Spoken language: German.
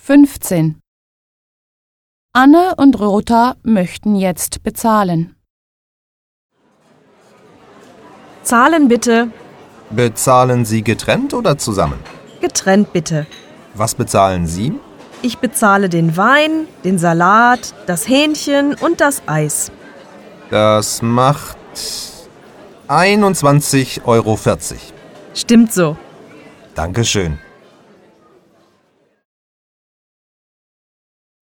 15. Anne und Rota möchten jetzt bezahlen. Zahlen bitte. Bezahlen Sie getrennt oder zusammen? Getrennt bitte. Was bezahlen Sie? Ich bezahle den Wein, den Salat, das Hähnchen und das Eis. Das macht 21,40 €. Stimmt so. Dankeschön.